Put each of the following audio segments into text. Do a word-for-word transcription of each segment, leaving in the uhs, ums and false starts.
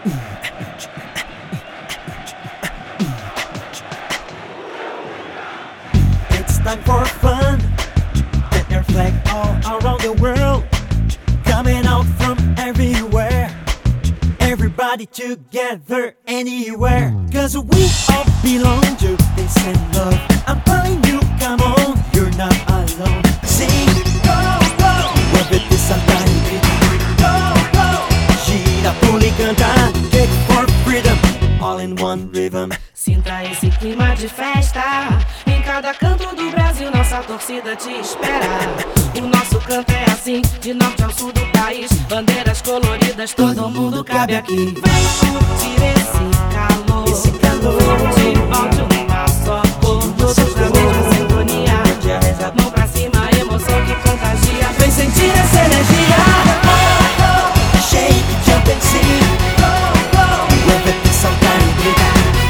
It's time for fun. Get your flag all around the world, coming out from everywhere. Everybody together, anywhere. Cause we all belong to peace and love. I'm telling you, come on, you're not alone. Sing, go, go. Mueve-te, salta e grita. Go, go. Gira, pula e canta. Kick for freedom, all in one rhythm. Sinta esse clima de festa. Em cada canto do Brasil nossa torcida te espera. O nosso canto é assim, de norte ao sul do país. Bandeiras coloridas, todo mundo cabe aqui. Vem curtir esse calor, Esse calor. futebol de uma só cor. Todos na mesma sintonia, mão pra cima, emoção que contagia. Vem sentir essa energia. Shake, jump and sing. Mueve-te, salta e grita.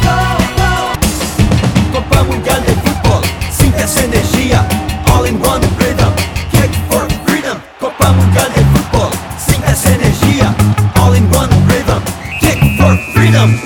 Copa Mundial de Fútbol, sinta essa energia. All in one rhythm, kick for freedom. Copa Mundial de Fútbol, sinta essa energia. All in one rhythm, kick for freedom.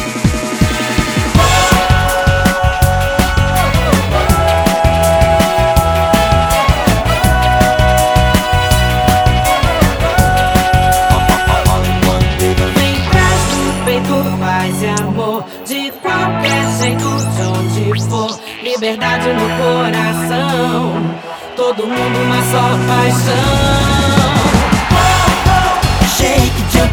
All in one rhythm. Vem traz no peito paz e amor. De qualquer jeito, de onde for. Liberdade no coração. Todo mundo uma só paixão.